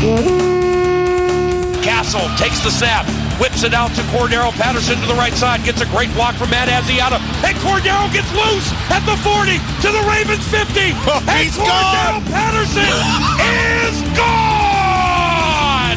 Castle takes the snap, whips it out to Cordero Patterson to the right side, gets a great block from Matt Asiata, and Cordero gets loose at the 40 to the Ravens 50, and Cordero Patterson is gone!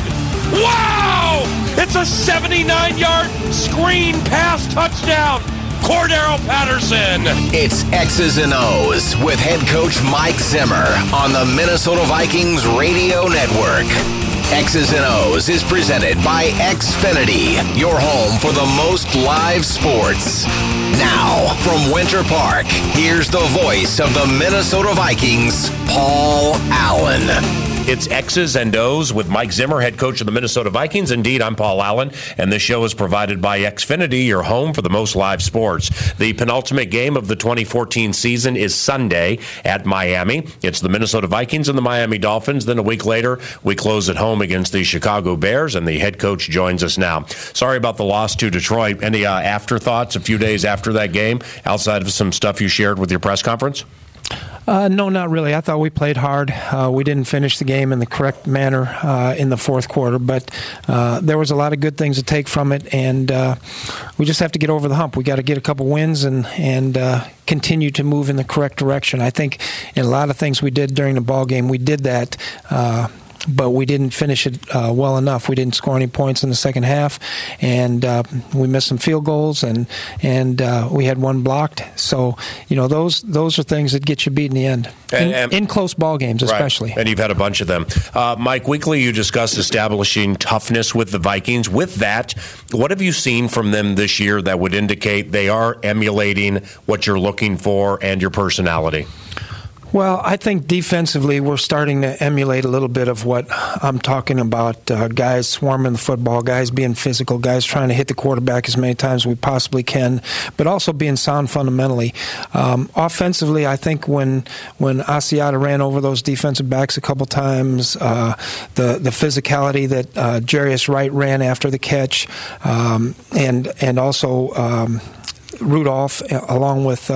Wow! It's a 79-yard screen pass touchdown. Cordero Patterson. It's X's and O's with head coach Mike Zimmer on the Minnesota Vikings Radio Network. X's and O's is presented by Xfinity, your home for the most live sports. Now, from Winter Park, here's the voice of the Minnesota Vikings, Paul Allen. It's X's and O's with Mike Zimmer, head coach of the Minnesota Vikings. Indeed, I'm Paul Allen, and this show is provided by Xfinity, your home for the most live sports. The penultimate game of the 2014 season is Sunday at Miami. It's the Minnesota Vikings and the Miami Dolphins. Then a week later, we close at home against the Chicago Bears, and the head coach joins us now. Sorry about the loss to Detroit. Any afterthoughts a few days after that game, outside of some stuff you shared with your press conference? No, not really. I thought we played hard. We didn't finish the game in the correct manner in the fourth quarter, but there was a lot of good things to take from it, and we just have to get over the hump. We got to get a couple wins and continue to move in the correct direction. I think in a lot of things we did during the ball game, we did that. But we didn't finish it well enough. We didn't score any points in the second half, and we missed some field goals, and we had one blocked. So, those are things that get you beat in the end, in close ball games especially. Right. And you've had a bunch of them. Mike, weekly you discussed establishing toughness with the Vikings. With that, what have you seen from them this year that would indicate they are emulating what you're looking for and your personality? Well, I think defensively we're starting to emulate a little bit of what I'm talking about. Guys swarming the football, guys being physical, guys trying to hit the quarterback as many times as we possibly can, but also being sound fundamentally. Offensively, I think when Asiata ran over those defensive backs a couple times, the physicality that Jarius Wright ran after the catch, and also Rudolph, along with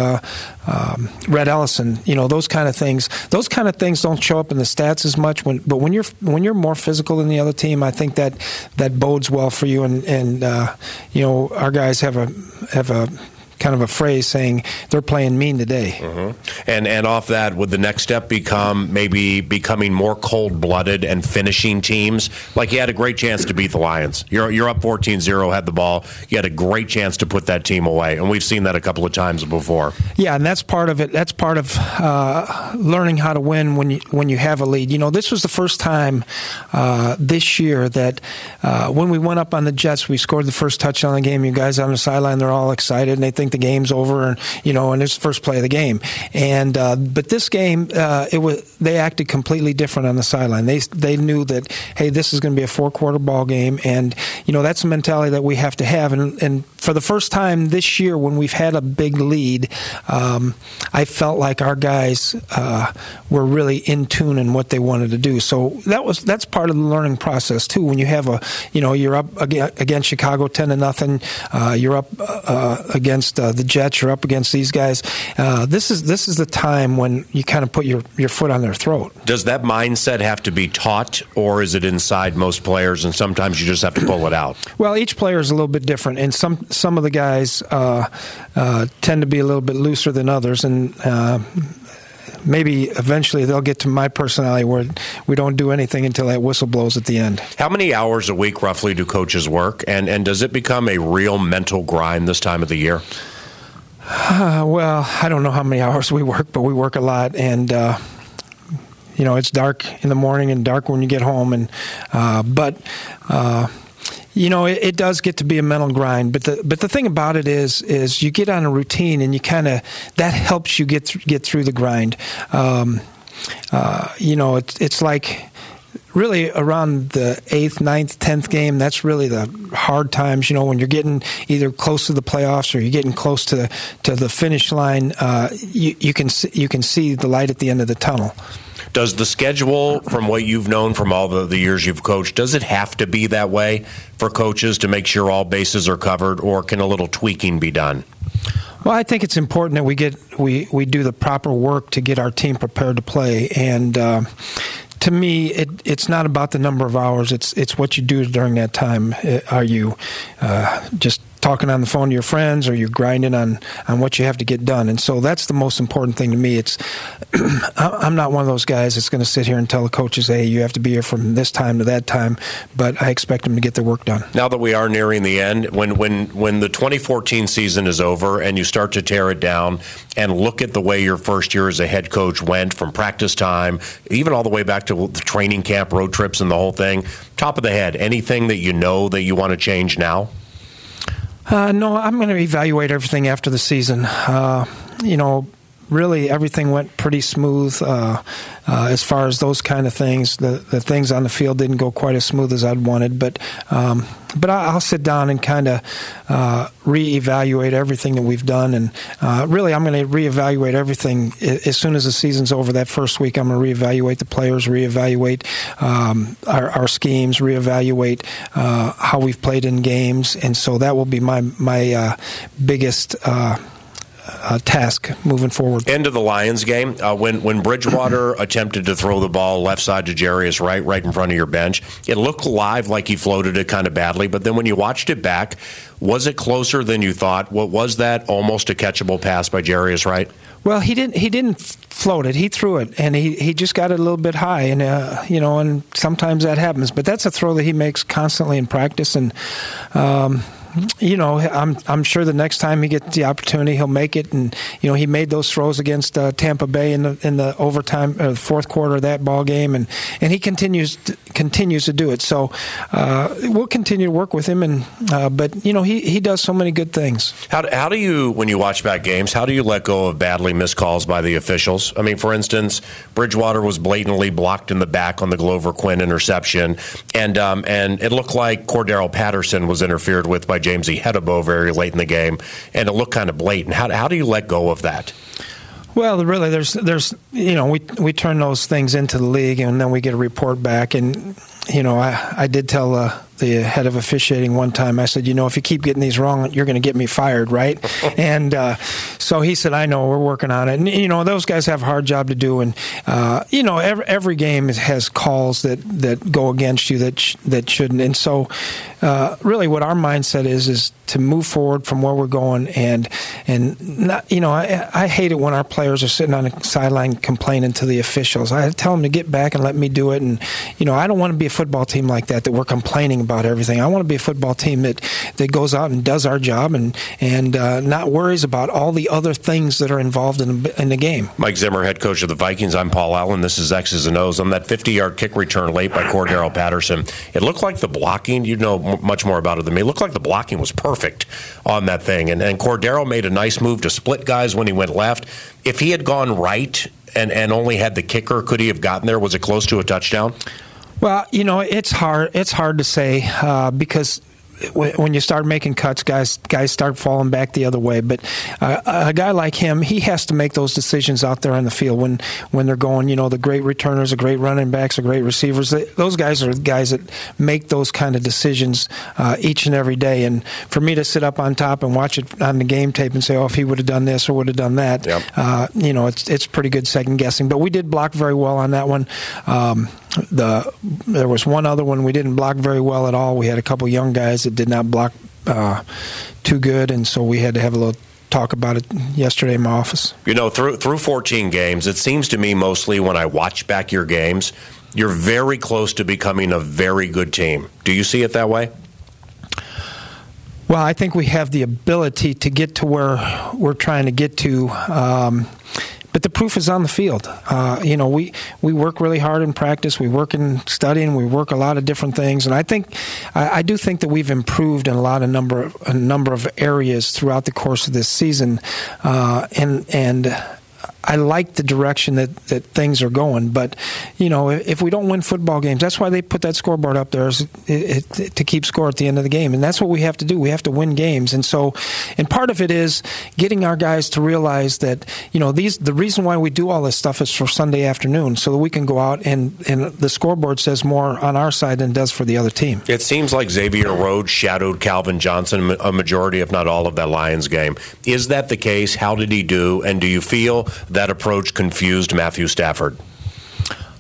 Red Ellison, those kind of things. Those kind of things don't show up in the stats as much. But when you're more physical than the other team, I think that bodes well for you. And our guys have a kind of a phrase saying they're playing mean today. Mm-hmm. And off that, would the next step become maybe becoming more cold-blooded and finishing teams? Like you had a great chance to beat the Lions. You're up 14-0, had the ball. You had a great chance to put that team away, and we've seen that a couple of times before. Yeah, and that's part of it. That's part of learning how to win when you have a lead. This was the first time this year that when we went up on the Jets, we scored the first touchdown of the game. You guys on the sideline, they're all excited, and they think the game's over, and it's the first play of the game. And but this game, they acted completely different on the sideline. They knew that, hey, this is going to be a 4-quarter ball game, and that's a mentality that we have to have. And for the first time this year, when we've had a big lead, I felt like our guys were really in tune in what they wanted to do. So that's part of the learning process too. When you have you're up against Chicago 10-0, you're up against the Jets, you're up against these guys. This is the time when you kind of put your foot on their throat. Does that mindset have to be taught, or is it inside most players, and sometimes you just have to pull it out? Well, each player is a little bit different, and some of the guys tend to be a little bit looser than others, and maybe eventually they'll get to my personality where we don't do anything until that whistle blows at the end. How many hours a week roughly do coaches work, and does it become a real mental grind this time of the year? Well, I don't know how many hours we work, but we work a lot, and it's dark in the morning and dark when you get home, and it does get to be a mental grind. But the thing about it is you get on a routine, and you that helps you get through the grind. It's like really around the 8th, 9th, 10th game, that's really the hard times, when you're getting either close to the playoffs or you're getting close to the finish line. You can see the light at the end of the tunnel. Does the schedule, from what you've known from all the years you've coached, does it have to be that way for coaches to make sure all bases are covered, or can a little tweaking be done? Well, I think it's important that we do the proper work to get our team prepared to play, and to me, it's not about the number of hours. It's what you do during that time. Are you just talking on the phone to your friends, or you're grinding on what you have to get done? And so that's the most important thing to me. It's I'm not one of those guys that's going to sit here and tell the coaches, hey, you have to be here from this time to that time, but I expect them to get their work done. Now that we are nearing the end, when the 2014 season is over and you start to tear it down and look at the way your first year as a head coach went, from practice time, even all the way back to the training camp, road trips, and the whole thing, top of the head, anything that you know that you want to change now? No, I'm going to evaluate everything after the season. Really everything went pretty smooth as far as those kind of things. The things on the field didn't go quite as smooth as I'd wanted, but I'll sit down and kind of reevaluate everything that we've done, and really I'm going to reevaluate everything as soon as the season's over. That first week I'm going to reevaluate the players, reevaluate our schemes, reevaluate how we've played in games, and so that will be my biggest task moving forward. End of the Lions game, when Bridgewater attempted to throw the ball left side to Jarius right in front of your bench, it looked live like he floated it kind of badly, but then when you watched it back, was it closer than you thought? What was that, almost a catchable pass by Jarius Wright? Well, he didn't float it. He threw it, and he just got it a little bit high, and and sometimes that happens. But that's a throw that he makes constantly in practice, and I'm sure the next time he gets the opportunity, he'll make it. And he made those throws against Tampa Bay in the overtime, the fourth quarter of that ball game, and he continues to do it. So we'll continue to work with him, but he does so many good things. How do you, when you watch back games, how do you let go of badly missed calls by the officials? I mean, for instance, Bridgewater was blatantly blocked in the back on the Glover Quinn interception, and it looked like Cordero Patterson was interfered with by James Ihedebo very late in the game, and it looked kind of blatant. How do you let go of that? Well, really, there's we turn those things into the league, and then we get a report back. And I did tell the head of officiating one time, I said, if you keep getting these wrong, you're going to get me fired, right? And so he said, I know, we're working on it. And, those guys have a hard job to do. And, every game has calls that go against you that shouldn't. And so really what our mindset is to move forward from where we're going. And not, I hate it when our players are sitting on a sideline complaining to the officials. I tell them to get back and let me do it. And, I don't want to be a football team like that we're complaining about everything. I want to be a football team that goes out and does our job and not worries about all the other things that are involved in the game. Mike Zimmer, head coach of the Vikings. I'm Paul Allen. This is X's and O's. On that 50-yard kick return late by Cordero Patterson, it looked like the blocking, you know much more about it than me, it looked like the blocking was perfect on that thing. And Cordero made a nice move to split guys when he went left. If he had gone right and only had the kicker, could he have gotten there? Was it close to a touchdown? Well, it's hard to say because when you start making cuts, guys start falling back the other way. But a guy like him, he has to make those decisions out there on the field when they're going. The great returners, the great running backs, the great receivers. Those guys are the guys that make those kind of decisions each and every day. And for me to sit up on top and watch it on the game tape and say, "Oh, if he would have done this or would have done that," yep. It's pretty good second guessing. But we did block very well on that one. There was one other one we didn't block very well at all. We had a couple young guys that did not block too good, and so we had to have a little talk about it yesterday in my office. Through 14 games, it seems to me mostly when I watch back your games, you're very close to becoming a very good team. Do you see it that way? Well, I think we have the ability to get to where we're trying to get to. But the proof is on the field. We work really hard in practice. We work in studying. We work a lot of different things, and I do think that we've improved in a number of areas throughout the course of this season, and I like the direction that things are going. But, if we don't win football games, that's why they put that scoreboard up there to keep score at the end of the game. And that's what we have to do. We have to win games. And so, and part of it is getting our guys to realize that, the reason why we do all this stuff is for Sunday afternoon, so that we can go out and the scoreboard says more on our side than it does for the other team. It seems like Xavier Rhodes shadowed Calvin Johnson a majority, if not all, of that Lions game. Is that the case? How did he do? And do you feel that approach confused Matthew Stafford?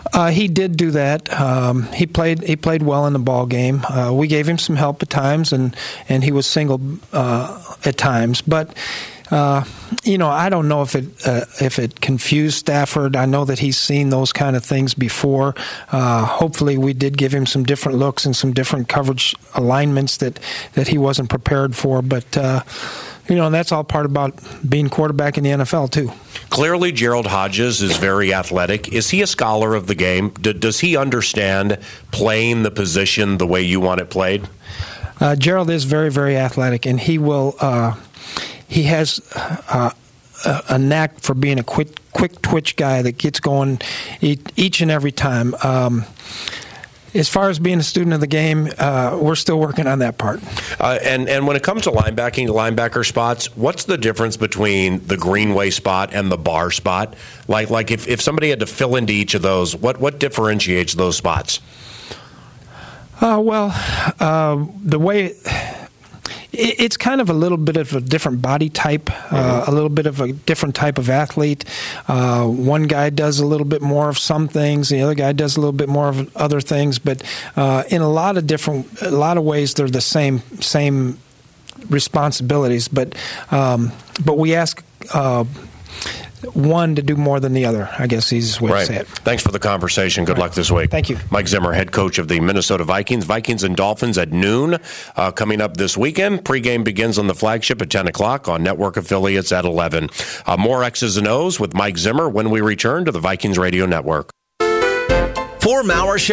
He did do that. He played well in the ball game. We gave him some help at times, and he was singled at times. But I don't know if it confused Stafford. I know that he's seen those kind of things before. Hopefully, we did give him some different looks and some different coverage alignments that he wasn't prepared for. But and that's all part about being quarterback in the NFL too. Clearly, Gerald Hodges is very athletic. Is he a scholar of the game? Does he understand playing the position the way you want it played? Gerald is very, very athletic, and he will. He has a knack for being a quick twitch guy that gets going each and every time. As far as being a student of the game, we're still working on that part. And when it comes to linebacker spots, what's the difference between the Greenway spot and the bar spot? Like if somebody had to fill into each of those, what differentiates those spots? The way it's kind of a little bit of a different body type, a little bit of a different type of athlete. One guy does a little bit more of some things, the other guy does a little bit more of other things. But in a lot of ways, they're the same responsibilities. But we ask one to do more than the other, I guess is the easiest way to say it. Thanks for the conversation. Good luck this week. Thank you. Mike Zimmer, head coach of the Minnesota Vikings. Vikings and Dolphins at noon coming up this weekend. Pregame begins on the flagship at 10 o'clock on network affiliates at 11. More X's and O's with Mike Zimmer when we return to the Vikings Radio Network. For Maurer Show.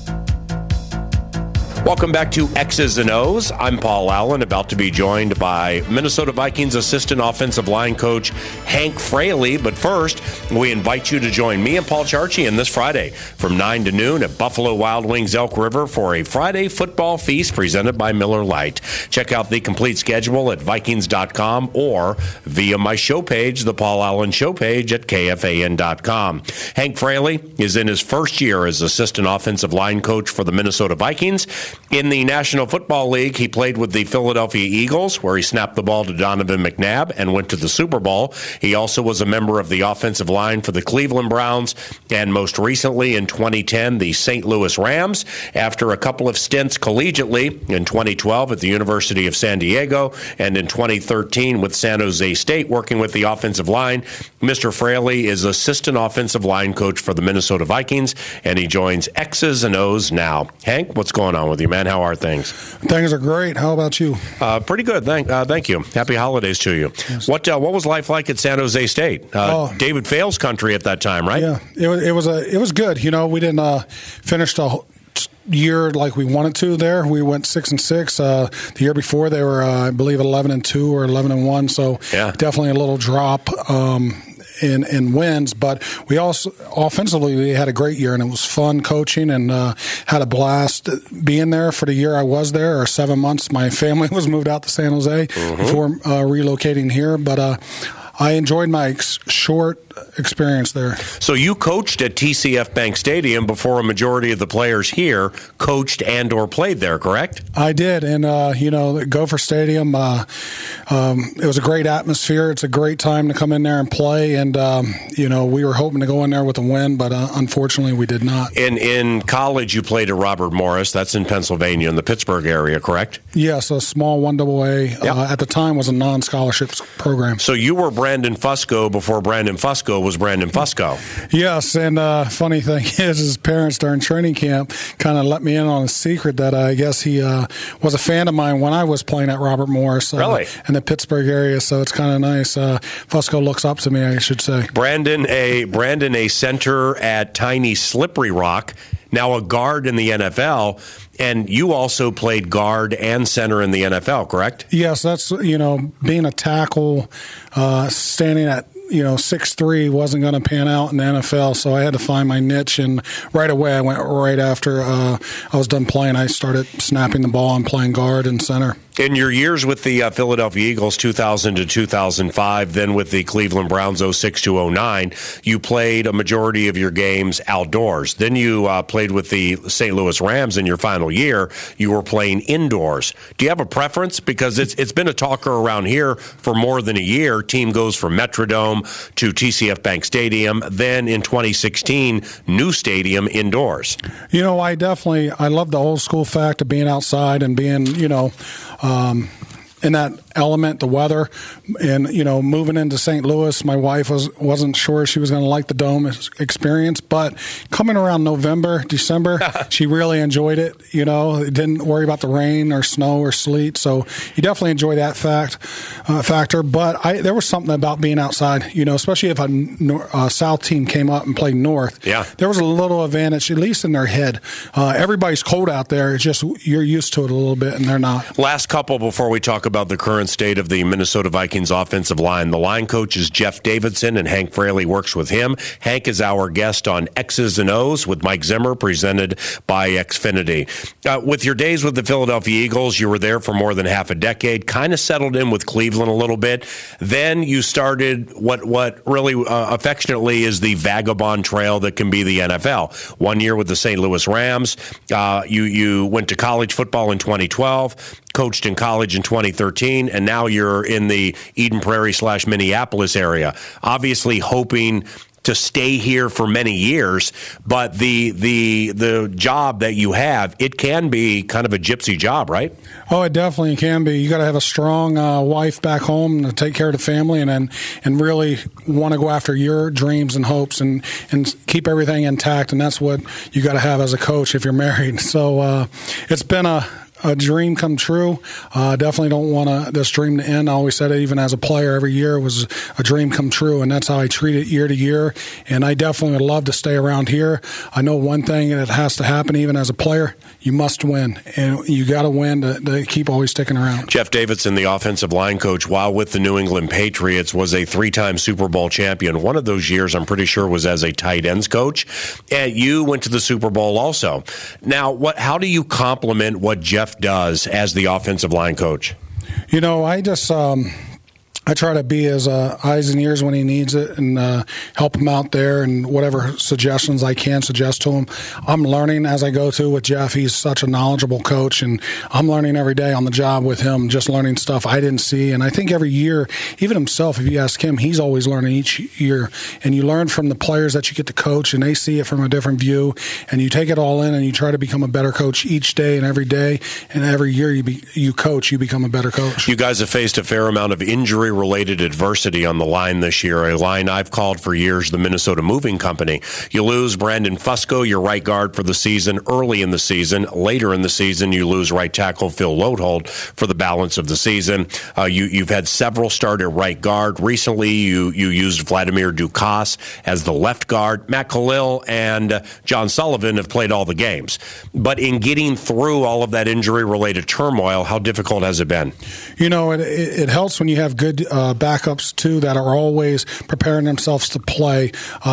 Welcome back to X's and O's. I'm Paul Allen, about to be joined by Minnesota Vikings assistant offensive line coach Hank Fraley. But first, we invite you to join me and Paul Charchian this Friday from 9 to noon at Buffalo Wild Wings Elk River for a Friday football feast presented by Miller Lite. Check out the complete schedule at Vikings.com or via my show page, the Paul Allen Show page at KFAN.com. Hank Fraley is in his first year as assistant offensive line coach for the Minnesota Vikings. In the National Football League, he played with the Philadelphia Eagles, where he snapped the ball to Donovan McNabb and went to the Super Bowl. He also was a member of the offensive line for the Cleveland Browns, and most recently in 2010, the St. Louis Rams, after a couple of stints collegiately in 2012 at the University of San Diego and in 2013 with San Jose State, working with the offensive line. Mr. Fraley is assistant offensive line coach for the Minnesota Vikings, and he joins X's and O's now. Hank, what's going on with you, man? How are things? Things are great. How about you? Pretty good. Thank you. Happy holidays to you. Yes. What was life like at San Jose State? David Fales country at that time, right? Yeah, it was good. You know, we didn't finish the year like we wanted to there. We went 6-6. The year before they were, I believe, 11-2 or 11-1. So definitely a little drop in wins, but we also offensively we had a great year, and it was fun coaching and had a blast being there for the year I was there, or 7 months. My family was moved out to San Jose before relocating here, but I enjoyed my short experience there. So you coached at TCF Bank Stadium before a majority of the players here coached and or played there, correct? I did, and Gopher Stadium, it was a great atmosphere. It's a great time to come in there and play, and we were hoping to go in there with a win, but unfortunately we did not. In college, you played at Robert Morris. That's in Pennsylvania, in the Pittsburgh area, correct? Yes, a small 1AA. At the time was a non-scholarship program. So you were Brandon Fusco before Brandon Fusco was Brandon Fusco. Yes, and funny thing is his parents during training camp kind of let me in on a secret that I guess he was a fan of mine when I was playing at Robert Morris really? In the Pittsburgh area, so it's kind of nice. Fusco looks up to me, I should say. Brandon, a center at Tiny Slippery Rock, now a guard in the NFL, and you also played guard and center in the NFL, correct? Yes, that's, being a tackle, standing at 6'3" wasn't going to pan out in the NFL, so I had to find my niche, and right away I went right after I was done playing. I started snapping the ball and playing guard and center. In your years with the Philadelphia Eagles, 2000 to 2005, then with the Cleveland Browns, 06 to 09, you played a majority of your games outdoors. Then you played with the St. Louis Rams in your final year. You were playing indoors. Do you have a preference? Because it's been a talker around here for more than a year. Team goes from Metrodome home to TCF Bank Stadium. Then in 2016, new stadium indoors. You know, I love the old school fact of being outside and being, in that element, the weather, and moving into St. Louis, my wife wasn't sure she was going to like the dome experience, but coming around November, December, she really enjoyed it. Didn't worry about the rain or snow or sleet, so you definitely enjoy that factor. But there was something about being outside, especially if a South team came up and played North. Yeah, there was a little advantage, at least in their head. Everybody's cold out there. It's just you're used to it a little bit, and they're not. Last couple before we talk about the current state of the Minnesota Vikings offensive line. The line coach is Jeff Davidson, and Hank Fraley works with him. Hank is our guest on X's and O's with Mike Zimmer, presented by Xfinity. With your days with the Philadelphia Eagles, you were there for more than half a decade, kind of settled in with Cleveland a little bit. Then you started what really affectionately is the vagabond trail that can be the NFL. 1 year with the St. Louis Rams. You went to college football in 2012, coached in college in 2013, and now you're in the Eden Prairie / Minneapolis area. Obviously hoping to stay here for many years, but the job that you have, it can be kind of a gypsy job, right? Oh, it definitely can be. You got to have a strong wife back home to take care of the family, and really want to go after your dreams and hopes and keep everything intact. And that's what you got to have as a coach if you're married. So it's been a dream come true. Definitely don't want this dream to end. I always said it, even as a player, every year was a dream come true, and that's how I treat it year to year. And I definitely would love to stay around here. I know one thing that has to happen, even as a player, you must win, and you got to win to keep always sticking around. Jeff Davidson, the offensive line coach, while with the New England Patriots, was a 3-time Super Bowl champion. One of those years, I'm pretty sure, was as a tight ends coach. And you went to the Super Bowl also. Now, how do you complement what Jeff does as the offensive line coach? I try to be his eyes and ears when he needs it, and help him out there, and whatever suggestions I can suggest to him. I'm learning as I go with Jeff. He's such a knowledgeable coach, and I'm learning every day on the job with him, just learning stuff I didn't see. And I think every year, even himself, if you ask him, he's always learning each year. And you learn from the players that you get to coach, and they see it from a different view, and you take it all in, and you try to become a better coach each day and every day. And every year you coach, you become a better coach. You guys have faced a fair amount of injury-related adversity on the line this year, a line I've called for years the Minnesota Moving Company. You lose Brandon Fusco, your right guard, for the season, early in the season. Later in the season, you lose right tackle Phil Lodeholt for the balance of the season. You've had several start at right guard. Recently, you used Vladimir Dukas as the left guard. Matt Khalil and John Sullivan have played all the games. But in getting through all of that injury-related turmoil, how difficult has it been? It helps when you have good backups too that are always preparing themselves to play.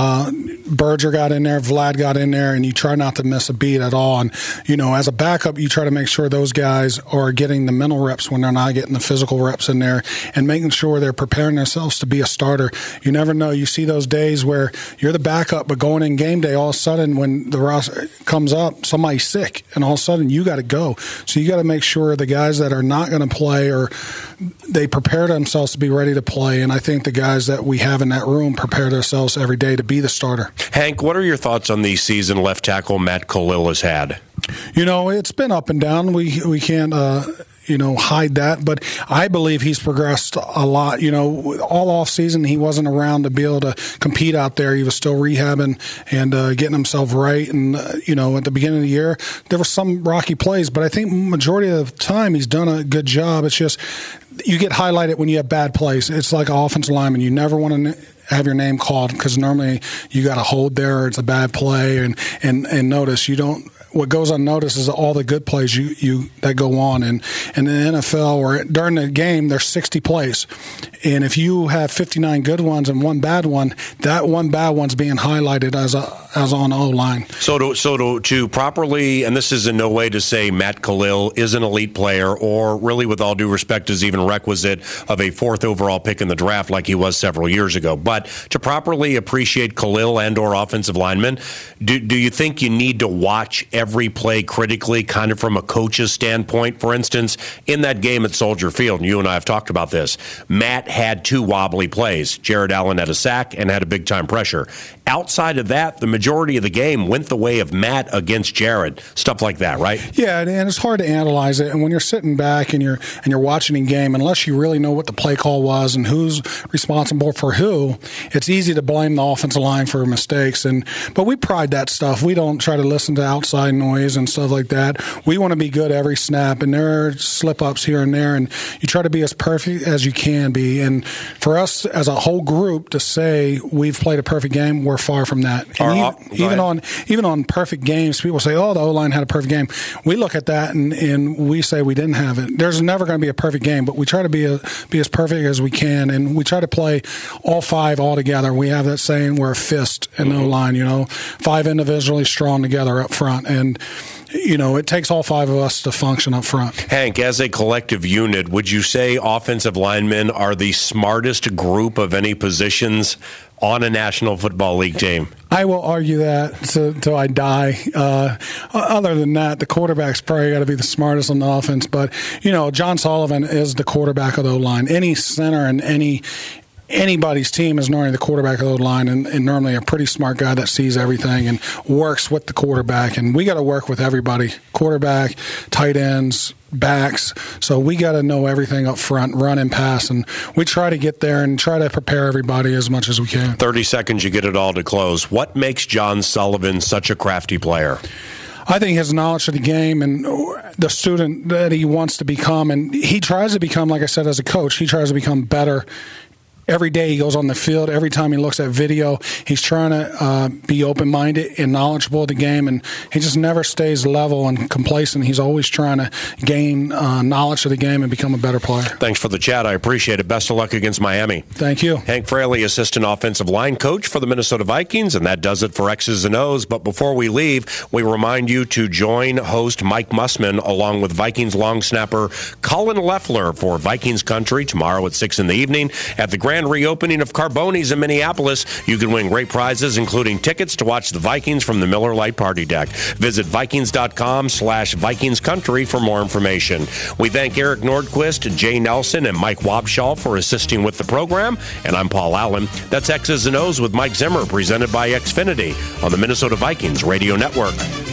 Berger got in there, Vlad got in there, and you try not to miss a beat at all. And as a backup, you try to make sure those guys are getting the mental reps when they're not getting the physical reps in there, and making sure they're preparing themselves to be a starter. You never know. You see those days where you're the backup, but going in game day, all of a sudden when the roster comes up, somebody's sick, and all of a sudden you got to go. So you got to make sure the guys that are not going to play, or they prepare themselves to be ready to play. And I think the guys that we have in that room prepare themselves every day to be the starter. Hank, what are your thoughts on the season left tackle Matt Khalil has had? It's been up and down. We can't hide that, but I believe he's progressed a lot. All off season he wasn't around to be able to compete out there. He was still rehabbing and getting himself right. And at the beginning of the year there were some rocky plays, but I think majority of the time he's done a good job. It's just you get highlighted when you have bad plays. It's like an offensive lineman. You never want to have your name called, because normally you got to hold there, or it's a bad play, and notice you don't. What goes unnoticed is all the good plays you that go on, and in the NFL or during the game there's 60 plays, and if you have 59 good ones and one bad one, that one bad one's being highlighted as on the O-line. So to properly, and this is in no way to say Matt Khalil is an elite player, or really with all due respect is even requisite of a 4th overall pick in the draft like he was several years ago, but to properly appreciate Khalil and or offensive linemen, do you think you need to watch every play critically, kind of from a coach's standpoint? For instance, in that game at Soldier Field, and you and I have talked about this, Matt Matt had 2 wobbly plays. Jared Allen had a sack and had a big-time pressure. Outside of that, the majority of the game went the way of Matt against Jared. Stuff like that, right? Yeah, and it's hard to analyze it. And when you're sitting back and you're watching a game, unless you really know what the play call was and who's responsible for who, it's easy to blame the offensive line for mistakes. But we pride that stuff. We don't try to listen to outside noise and stuff like that. We want to be good every snap, and there are slip-ups here and there, and you try to be as perfect as you can be. And for us as a whole group to say we've played a perfect game, we're far from that. And even on perfect games, people say, "Oh, the O-line had a perfect game." We look at that and we say we didn't have it. There's never going to be a perfect game, but we try to be as perfect as we can, and we try to play all 5 all together. We have that saying, we're a fist in the O-line, 5 individually strong together up front, and it takes all 5 of us to function up front. Hank, as a collective unit, would you say offensive linemen are the smartest group of any positions on a National Football League team? I will argue that until I die. Other than that, the quarterback's probably got to be the smartest on the offense. But, John Sullivan is the quarterback of the O-line. Any center and anybody's team is normally the quarterback of the line, and normally a pretty smart guy that sees everything and works with the quarterback. And we got to work with everybody, quarterback, tight ends, backs. So we got to know everything up front, run and pass. And we try to get there and try to prepare everybody as much as we can. 30 seconds, you get it all to close. What makes John Sullivan such a crafty player? I think his knowledge of the game and the student that he wants to become, and he tries to become, like I said, as a coach, he tries to become better. Every day he goes on the field, every time he looks at video, he's trying to be open-minded and knowledgeable of the game, and he just never stays level and complacent. He's always trying to gain knowledge of the game and become a better player. Thanks for the chat. I appreciate it. Best of luck against Miami. Thank you. Hank Fraley, assistant offensive line coach for the Minnesota Vikings, and that does it for X's and O's. But before we leave, we remind you to join host Mike Mussman along with Vikings long snapper Colin Leffler for Vikings Country tomorrow at 6 in the evening at the grand reopening of Carboni's in Minneapolis. You can win great prizes, including tickets to watch the Vikings from the Miller Lite Party Deck. Visit Vikings.com/VikingsCountry for more information. We thank Eric Nordquist, Jay Nelson, and Mike Wobschall for assisting with the program. And I'm Paul Allen. That's X's and O's with Mike Zimmer, presented by Xfinity on the Minnesota Vikings Radio Network.